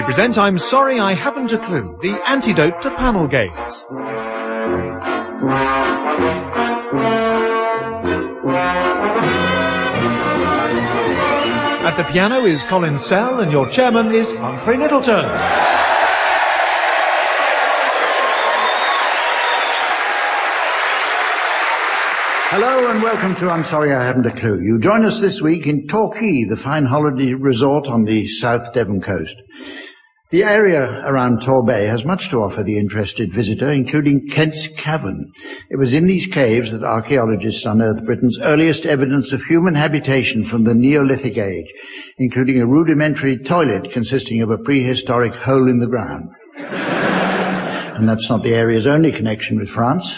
present I'm Sorry I Haven't a Clue, the antidote to panel games. At the piano is Colin Sell and your chairman is Humphrey Littleton. Hello and welcome to I'm Sorry I Haven't a Clue. You join us this week in Torquay, the fine holiday resort on the South Devon coast. The area around Torbay has much to offer the interested visitor, including Kent's Cavern. It was in these caves that archaeologists unearthed Britain's earliest evidence of human habitation from the Neolithic age, including a rudimentary toilet consisting of a prehistoric hole in the ground. And that's not the area's only connection with France.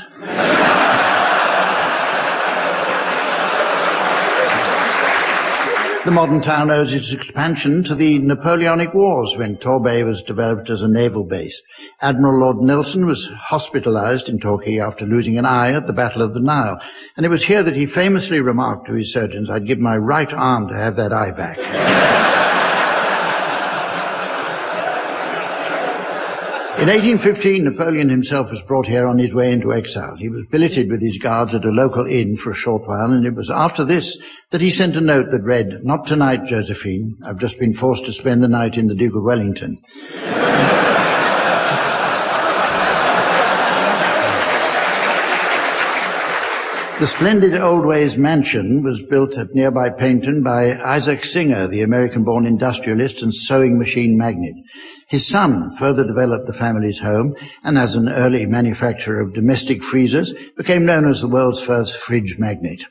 The modern town owes its expansion to the Napoleonic Wars, when Torbay was developed as a naval base. Admiral Lord Nelson was hospitalized in Torquay after losing an eye at the Battle of the Nile, and it was here that he famously remarked to his surgeons, "I'd give my right arm to have that eye back." In 1815, Napoleon himself was brought here on his way into exile. He was billeted with his guards at a local inn for a short while, and it was after this that he sent a note that read, "Not tonight, Josephine. I've just been forced to spend the night in the Duke of Wellington." The splendid Old Ways mansion was built at nearby Paignton by Isaac Singer, the American-born industrialist and sewing machine magnate. His son further developed the family's home, and as an early manufacturer of domestic freezers, became known as the world's first fridge magnate.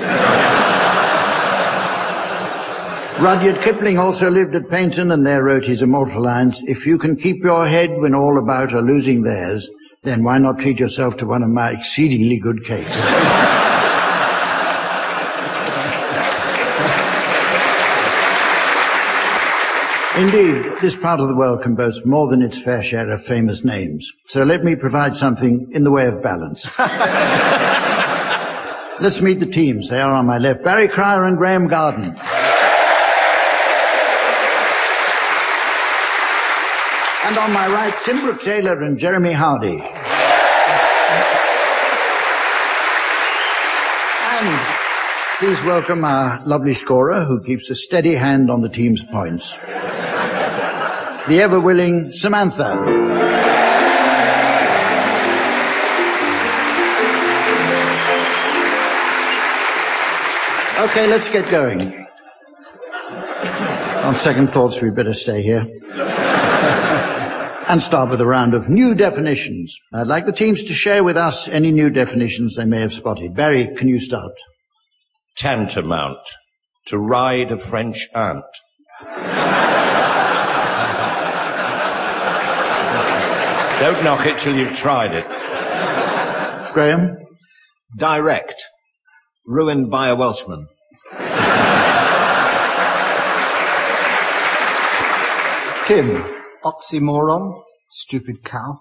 Rudyard Kipling also lived at Paignton, and there wrote his immortal lines, "If you can keep your head when all about are losing theirs, then why not treat yourself to one of my exceedingly good cakes?" Indeed, this part of the world can boast more than its fair share of famous names. So let me provide something in the way of balance. Let's meet the teams. They are on my left, Barry Cryer and Graham Garden. And on my right, Tim Brooke-Taylor and Jeremy Hardy. And please welcome our lovely scorer who keeps a steady hand on the team's points. The ever-willing Samantha. Okay, let's get going. On second thoughts, we'd better stay here. And start with a round of new definitions. I'd like the teams to share with us any new definitions they may have spotted. Barry, can you start? Tantamount. To ride a French ant. Don't knock it till you've tried it. Graham? Direct. Ruined by a Welshman. Tim? Oxymoron. Stupid cow.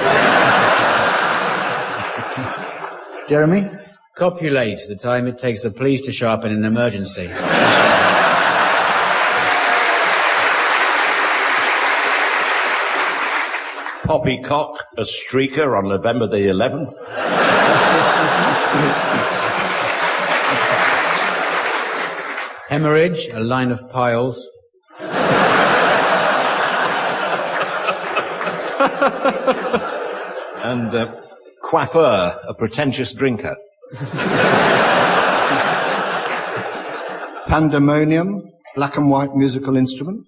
Jeremy? Copulate, the time it takes the police to show up in an emergency. Poppycock, a streaker on November the 11th. Hemorrhage, a line of piles. And coiffeur, a pretentious drinker. Pandemonium. Black and white musical instrument.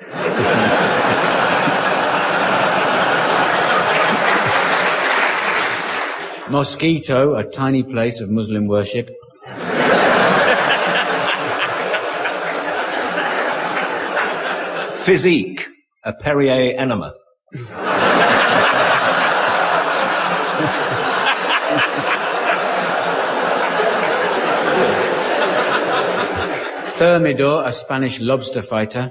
Mosquito, a tiny place of Muslim worship. Physique, a Perrier enema. Thermidor, a Spanish lobster fighter.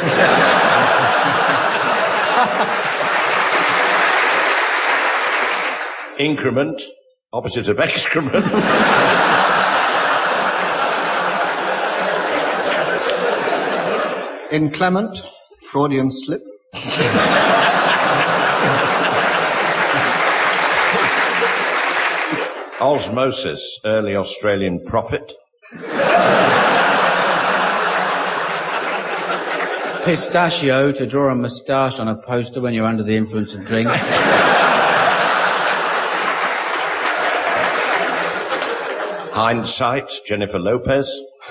Increment, opposite of excrement. Inclement. Freudian slip. Osmosis, early Australian prophet. Pistachio, to draw a moustache on a poster when you're under the influence of drink. Hindsight, Jennifer Lopez.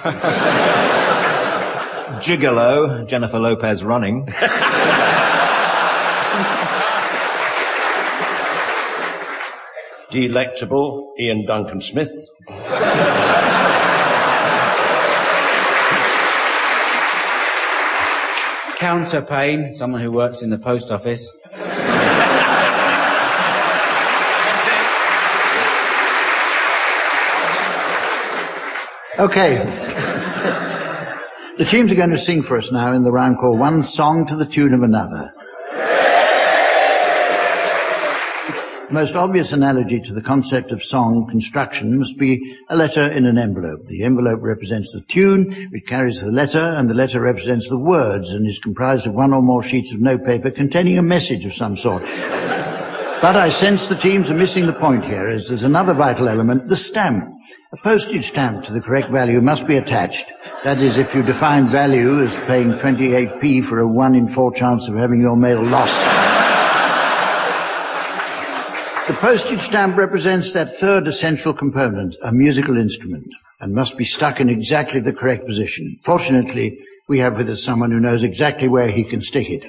Gigolo, Jennifer Lopez running. Delectable, Ian Duncan Smith. Counterpane, someone who works in the post office. Okay. The teams are going to sing for us now in the round called One Song to the Tune of Another. The most obvious analogy to the concept of song construction must be a letter in an envelope. The envelope represents the tune, which carries the letter, and the letter represents the words and is comprised of one or more sheets of notepaper containing a message of some sort. But I sense the teams are missing the point here, as there's another vital element, the stamp. A postage stamp to the correct value must be attached. That is, if you define value as paying 28p for a 1 in 4 chance of having your mail lost. The postage stamp represents that third essential component, a musical instrument, and must be stuck in exactly the correct position. Fortunately, we have with us someone who knows exactly where he can stick it.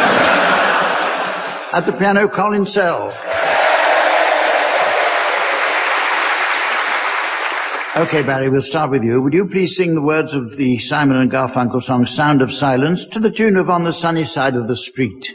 At the piano, Colin Sell. Okay, Barry, we'll start with you. Would you please sing the words of the Simon and Garfunkel song Sound of Silence to the tune of On the Sunny Side of the Street?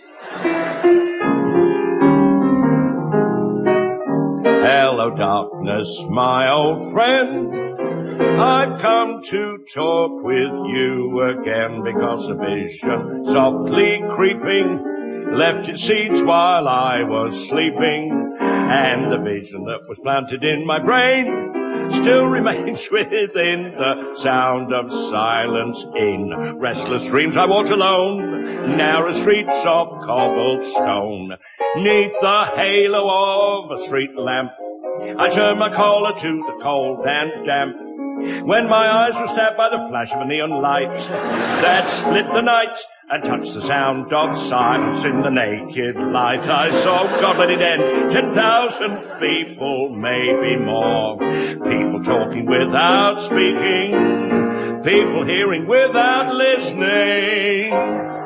Hello, darkness, my old friend. I've come to talk with you again because a vision softly creeping left its seeds while I was sleeping, and the vision that was planted in my brain still remains within the sound of silence. In restless dreams I walked alone, narrow streets of cobblestone, neath the halo of a street lamp. I turned my collar to the cold and damp, when my eyes were stabbed by the flash of a neon light that split the night and touched the sound of silence in the naked light. I saw, God let it end, 10,000 people, maybe more. People talking without speaking, people hearing without listening.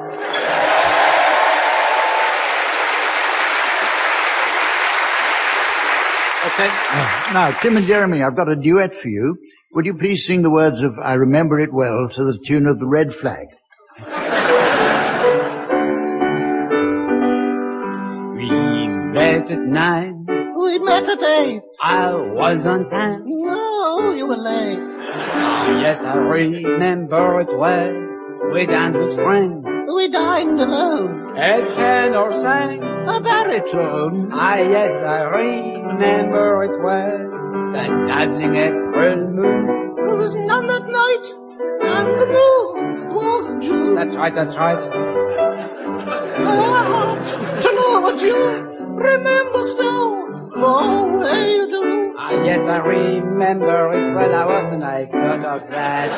Okay. Now, Tim and Jeremy, I've got a duet for you. Would you please sing the words of I Remember It Well to the tune of The Red Flag? We met at 9. We met at 8. I was on time. No, you were late. Oh, yes, I remember it well. We danced with friends. We dined alone. At 10 or sang a baritone. Ah, yes, I remember it well. That dazzling April moon. There was none that night, and the moon was June. That's right, that's right. I ought to know what you remember still, the way you do. Ah, yes, I remember it well. How often I've thought of that.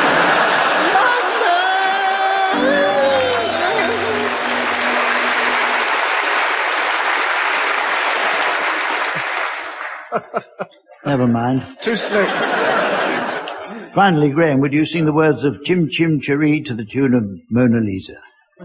Never mind. Too slick. Finally, Graham, would you sing the words of Chim Chim Cheree to the tune of Mona Lisa?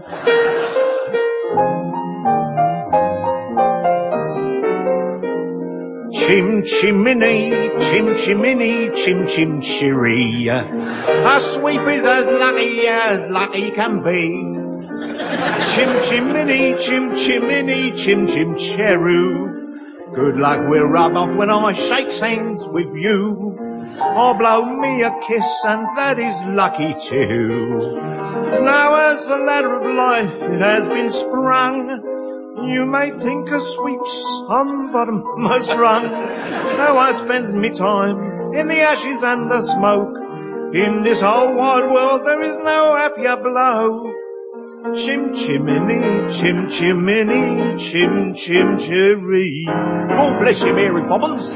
Chim chimini, chim chimini, chim chim cheree. A sweep is as lucky can be. Chim chimini, chim chimini, chim chim cheroo. Good luck will rub off when I shake hands with you. Or blow me a kiss, and that is lucky too. Now as the ladder of life it has been sprung, you may think a sweep's on the bottommost rung. Now I spends me time in the ashes and the smoke. In this whole wide world there is no happier blow. Chim chimney, chim chimney, chim chim cherry. God bless you, Mary Poppins.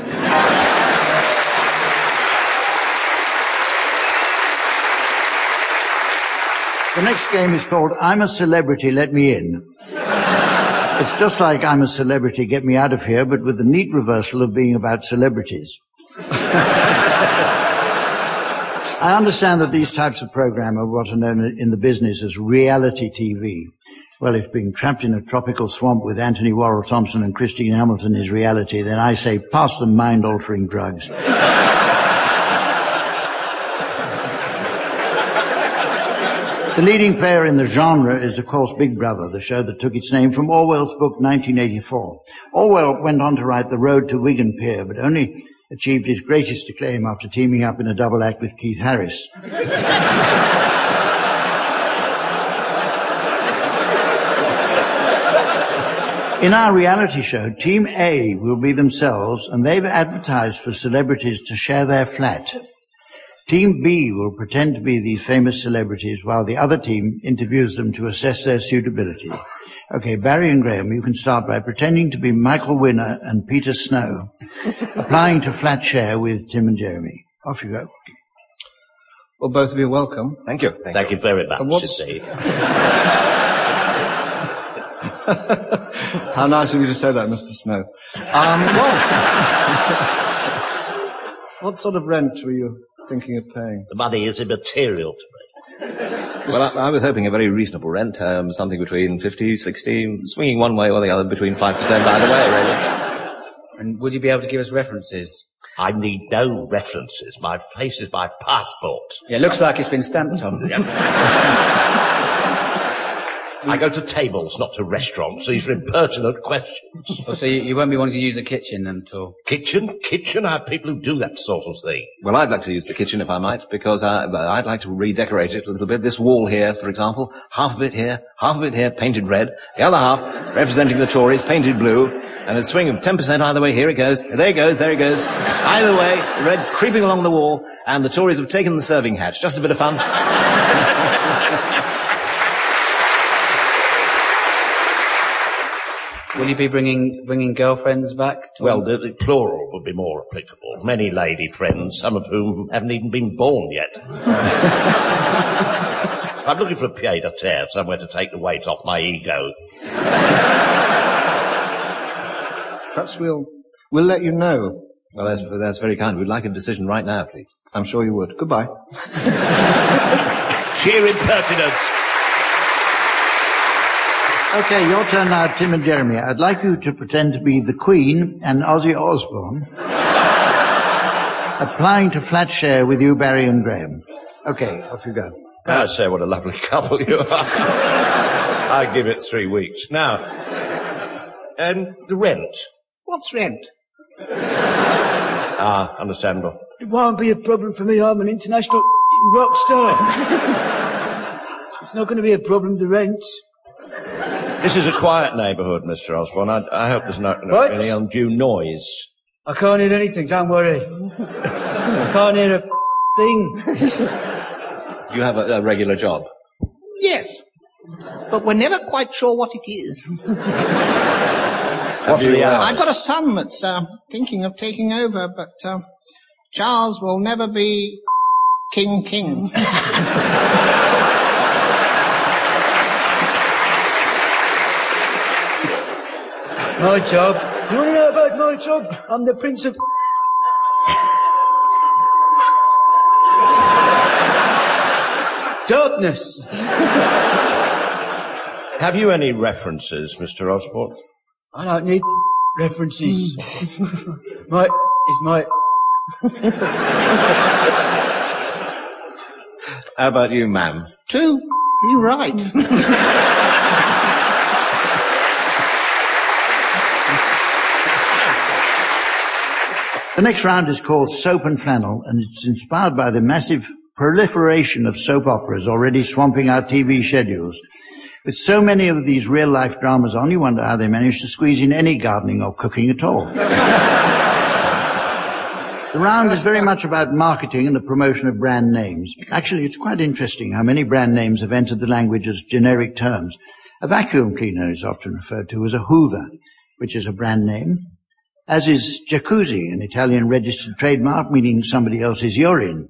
The next game is called I'm a Celebrity, Let Me In. It's just like I'm a Celebrity, Get Me Out of Here, but with the neat reversal of being about celebrities. I understand that these types of program are what are known in the business as reality TV. Well, if being trapped in a tropical swamp with Anthony Worrell Thompson and Christine Hamilton is reality, then I say pass the mind-altering drugs. The leading player in the genre is, of course, Big Brother, the show that took its name from Orwell's book 1984. Orwell went on to write The Road to Wigan Pier, but only achieved his greatest acclaim after teaming up in a double act with Keith Harris. In our reality show, Team A will be themselves, and they've advertised for celebrities to share their flat. Team B will pretend to be these famous celebrities while the other team interviews them to assess their suitability. Okay, Barry and Graham, you can start by pretending to be Michael Winner and Peter Snow, applying to flat share with Tim and Jeremy. Off you go. Well, both of you welcome. Thank you. Thank you very much, How nice of you to say that, Mr. Snow. What sort of rent were you thinking of paying? The money is immaterial to me. Well, I was hoping a very reasonable rent, something between 50, 60, swinging one way or the other, between 5% either way, really. And would you be able to give us references? I need no references. My face is my passport. Yeah, it looks like it's been stamped on. I go to tables, not to restaurants. These are impertinent questions. Oh, so you won't be wanting to use the kitchen then at all? Kitchen? I have people who do that sort of thing. Well, I'd like to use the kitchen if I might, because I'd like to redecorate it a little bit. This wall here, for example, half of it here, painted red. The other half, representing the Tories, painted blue. And a swing of 10% either way. Here it goes. There it goes. Either way, red creeping along the wall, and the Tories have taken the serving hatch. Just a bit of fun. Will you be bringing girlfriends back? Well, the plural would be more applicable. Many lady friends, some of whom haven't even been born yet. I'm looking for a pied-à-terre, somewhere to take the weight off my ego. Perhaps we'll let you know. Well, that's very kind. We'd like a decision right now, please. I'm sure you would. Goodbye. Sheer impertinence. Okay, your turn now, Tim and Jeremy. I'd like you to pretend to be the Queen and Ozzy Osbourne, applying to flat share with you, Barry and Graham. Okay, off you go. I say, what a lovely couple you are. I give it 3 weeks. Now, and the rent. What's rent? Ah, understandable. It won't be a problem for me. I'm an international rock star. It's not going to be a problem, the rent. This is a quiet neighbourhood, Mr. Osborne. I hope there's not going to be any undue noise. I can't hear anything, don't worry. I can't hear a thing. Do you have a regular job? Yes, but we're never quite sure what it is. What are the hours? I've got a son that's thinking of taking over, but Charles will never be king. My job. You want to know about my job? I'm the Prince of... Darkness. Have you any references, Mr. Osborne? I don't need references. My... How about you, ma'am? 2. You're right. The next round is called Soap and Flannel, and it's inspired by the massive proliferation of soap operas already swamping our TV schedules. With so many of these real-life dramas on, you wonder how they manage to squeeze in any gardening or cooking at all. The round is very much about marketing and the promotion of brand names. Actually, it's quite interesting how many brand names have entered the language as generic terms. A vacuum cleaner is often referred to as a Hoover, which is a brand name, as is jacuzzi, an Italian registered trademark meaning somebody else's urine.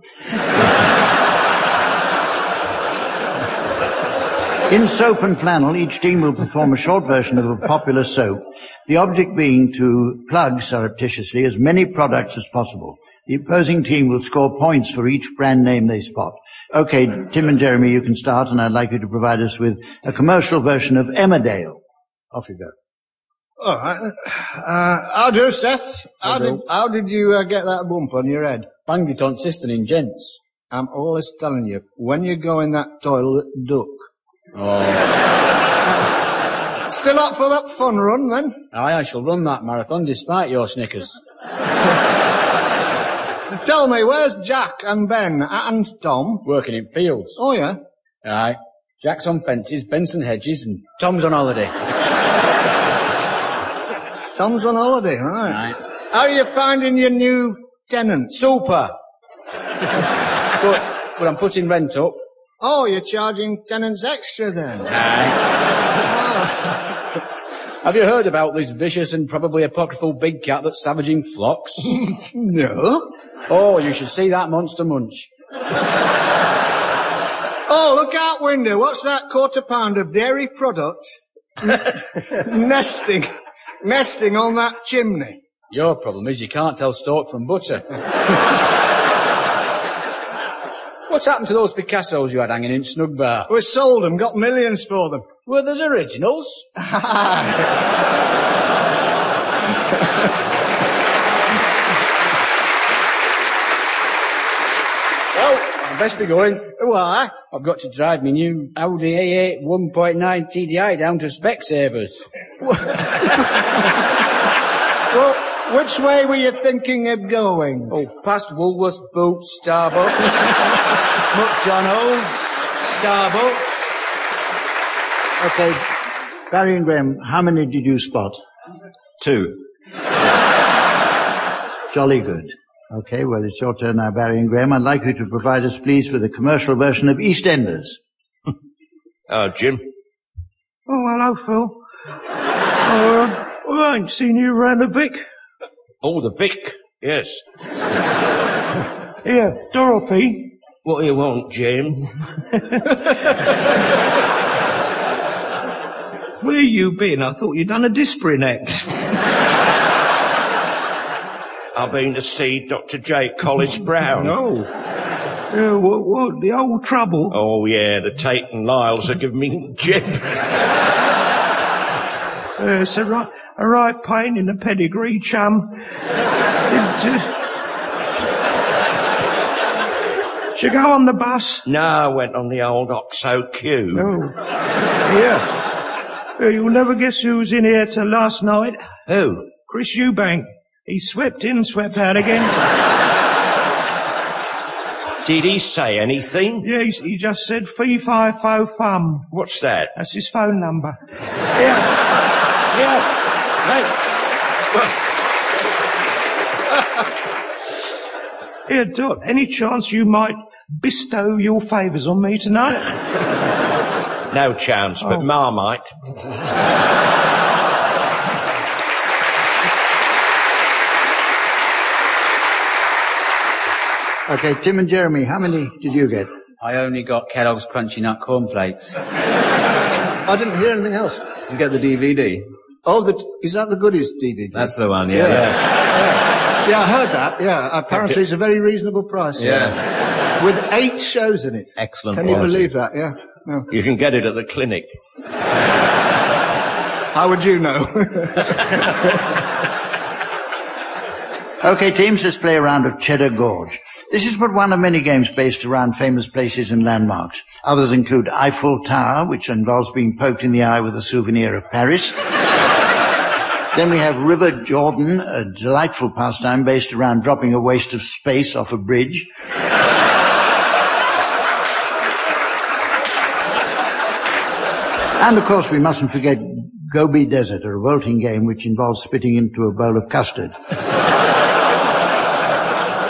In soap and flannel, each team will perform a short version of a popular soap, the object being to plug surreptitiously as many products as possible. The opposing team will score points for each brand name they spot. Okay, Tim and Jeremy, you can start, and I'd like you to provide us with a commercial version of Emmerdale. Off you go. All right. How do, Seth? How did you get that bump on your head? Banged it on cistern in gents. I'm always telling you, when you go in that toilet, duck. Oh. Still up for that fun run, then? Aye, I shall run that marathon despite your Snickers. Tell me, where's Jack and Ben and Tom? Working in fields. Oh, yeah? Aye. Jack's on fences, Benson hedges, and Tom's on holiday. Tom's on holiday, right. Aye. How are you finding your new tenant? Super. but I'm putting rent up. Oh, you're charging tenants extra then? Aye. Have you heard about this vicious and probably apocryphal big cat that's savaging flocks? No. Oh, you should see that monster munch. Oh, look out window. What's that £quarter of dairy product? Nesting on that chimney. Your problem is you can't tell stork from butter. What's happened to those Picassos you had hanging in Snug Bar? We sold them, got millions for them. Were those originals? Well, I'd best be going. Why? I've got to drive my new Audi A8 1.9 TDI down to Specsavers. Well, which way were you thinking of going? Oh, past Woolworths, Boots, Starbucks, McDonald's, Starbucks. Okay, Barry and Graham, how many did you spot? 2. Jolly good. Okay, well, it's your turn now, Barry and Graham. I'd like you to provide us, please, with a commercial version of EastEnders. Jim. Oh, hello, Phil. I ain't seen you around the Vic. Oh, the Vic, yes. Here, Dorothy. What do you want, Jim? Where you been? I thought you'd done a Disprin act. I've been to see Dr. J. Collis Brown. No. What, the old trouble? Oh, yeah, the Tate and Lyles are giving me jip. It's a right pain in the pedigree, chum. Should you go on the bus? No, I went on the old Oxo Q. Oh, yeah. You'll never guess who was in here till last night. Who? Chris Eubank. He swept in, swept out again. Did he say anything? Yeah, he just said fee, fi, fo, fum. What's that? That's his phone number. Yeah. Hey. Here, Dot, any chance you might bestow your favours on me tonight? No chance, but Marmite. Okay, Tim and Jeremy, how many did you get? I only got Kellogg's Crunchy Nut Cornflakes. I didn't hear anything else. You get the DVD? Oh, is that the Goodies DVD? That's the one, yeah. Yeah, I heard that, yeah. Apparently it's a very reasonable price. Yeah. With 8 shows in it. Excellent Can quality. you believe that, yeah? No. You can get it at the clinic. How would you know? Okay, teams, let's play a round of Cheddar Gorge. This is but one of many games based around famous places and landmarks. Others include Eiffel Tower, which involves being poked in the eye with a souvenir of Paris. Then we have River Jordan, a delightful pastime based around dropping a waste of space off a bridge. And, of course, we mustn't forget Gobi Desert, a revolting game which involves spitting into a bowl of custard.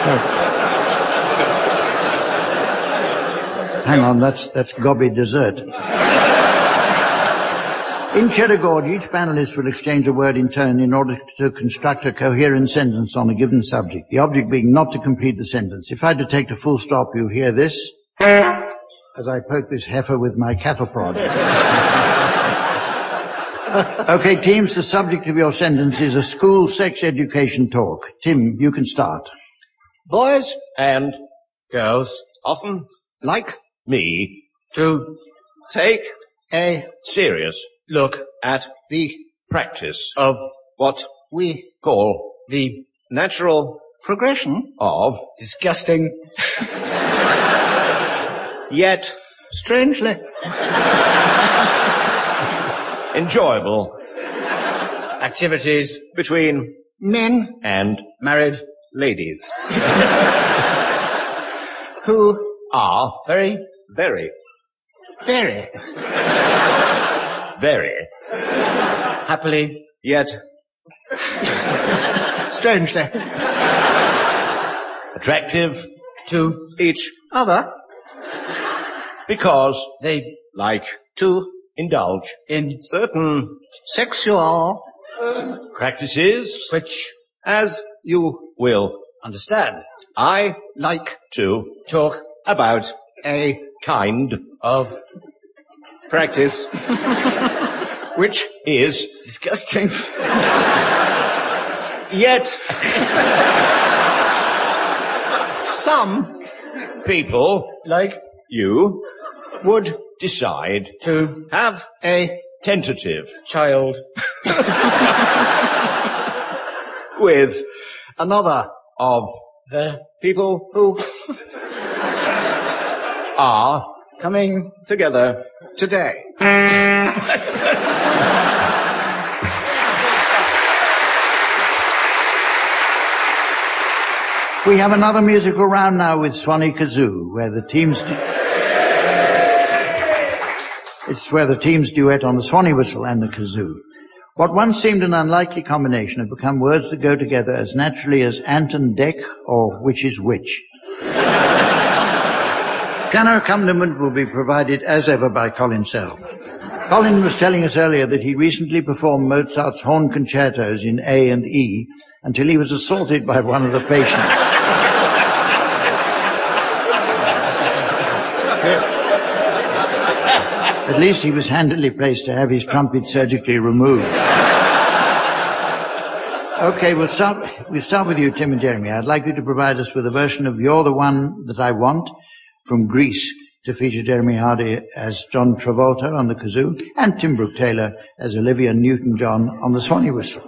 Hang on, that's gobby dessert. In Cheddar Gorge, each panelist will exchange a word in turn in order to construct a coherent sentence on a given subject, the object being not to complete the sentence. If I detect a full stop, you hear this as I poke this heifer with my cattle prod. Okay, teams, the subject of your sentence is a school sex education talk. Tim, you can start. Boys and Girls. often Like me To take a serious look at the practice of what we call the natural progression of disgusting yet strangely enjoyable activities between men and married ladies who are very very, very very, happily yet strangely attractive to each other because they like to indulge in certain sexual practices which as you will understand I like to talk about a kind of practice which is disgusting yet some people like you would decide to have a tentative child with another of the people who are coming together today. We have another musical round now with Swanee Kazoo, where the teams it's where the teams duet on the Swanee whistle and the kazoo. What once seemed an unlikely combination have become words that go together as naturally as ant and deck or which is which. Piano accompaniment will be provided as ever by Colin Sell. Colin was telling us earlier that he recently performed Mozart's horn concertos in A and E until he was assaulted by one of the patients. At least he was handily placed to have his trumpet surgically removed. Okay, we'll start with you, Tim and Jeremy. I'd like you to provide us with a version of You're the One That I Want from Grease to feature Jeremy Hardy as John Travolta on the kazoo and Tim Brooke-Taylor as Olivia Newton-John on the Swanee whistle.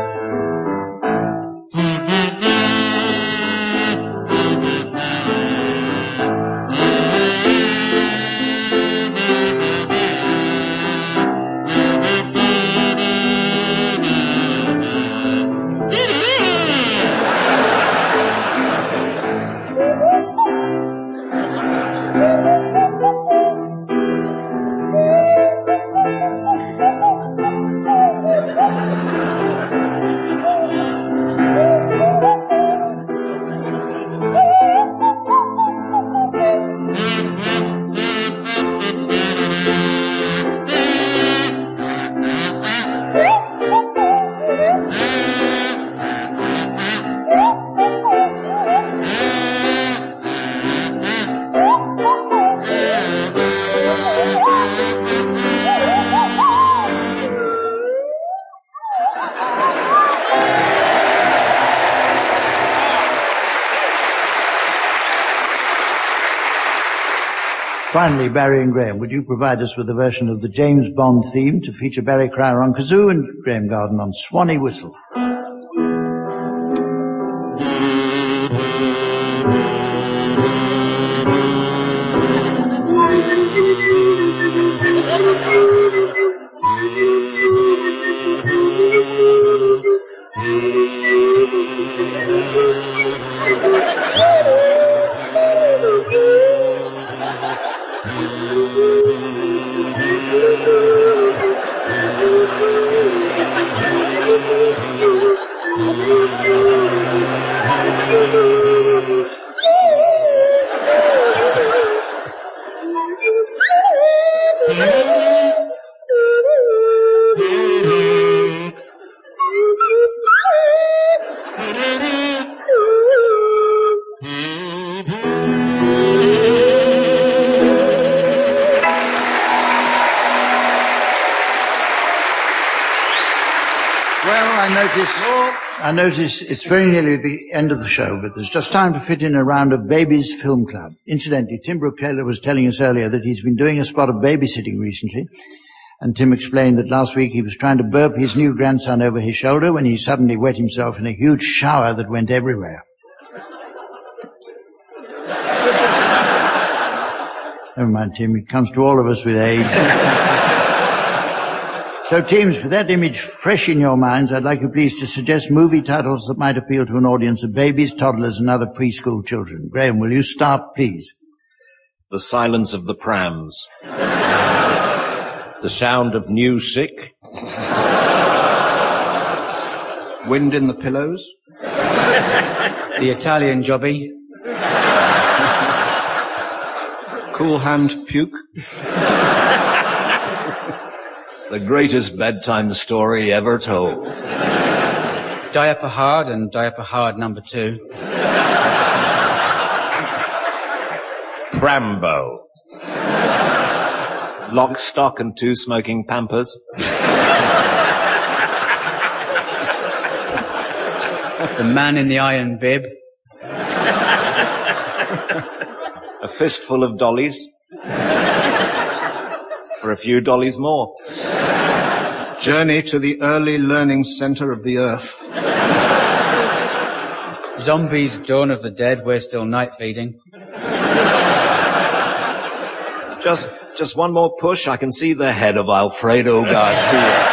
Finally, Barry and Graham, would you provide us with a version of the James Bond theme to feature Barry Cryer on kazoo and Graham Garden on Swanee whistle? I notice it's very nearly the end of the show, but there's just time to fit in a round of Baby's Film Club. Incidentally, Tim Brooke-Taylor was telling us earlier that he's been doing a spot of babysitting recently, and Tim explained that last week he was trying to burp his new grandson over his shoulder when he suddenly wet himself in a huge shower that went everywhere. Never mind, Tim, it comes to all of us with age. So, teams, with that image fresh in your minds, I'd like you please to suggest movie titles that might appeal to an audience of babies, toddlers, and other preschool children. Graham, will you start, please? The Silence of the Prams. The Sound of New Sick. Wind in the Pillows. The Italian Jobby. Cool Hand Puke. The greatest bedtime story ever told. Diaper Hard and Diaper Hard number 2. Prambo. Lock, Stock and Two Smoking Pampers. The Man in the Iron Bib. A Fistful of Dollies. For a few dollies more. Journey to the Early Learning Centre of the Earth. Zombies, Dawn of the Dead, we're still night feeding. Just one more push, I can see the head of Alfredo Garcia.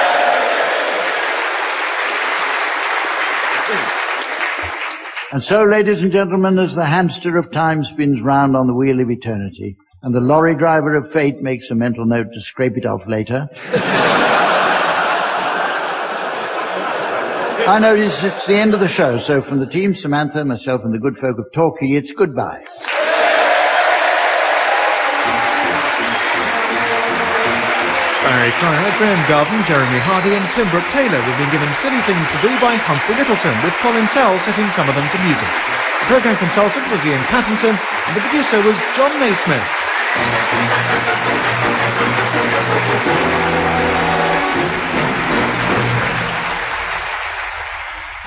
And so, ladies and gentlemen, as the hamster of time spins round on the wheel of eternity, and the lorry driver of fate makes a mental note to scrape it off later, I notice it's the end of the show, so from the team, Samantha, myself, and the good folk of Torquay, it's goodbye. Barry Cryer, Graham Garden, Jeremy Hardy and Tim Brooke-Taylor have been given Silly Things to Do by Humphrey Littleton, with Colin Sell setting some of them to music. The programme consultant was Ian Pattinson, and the producer was John Naismith.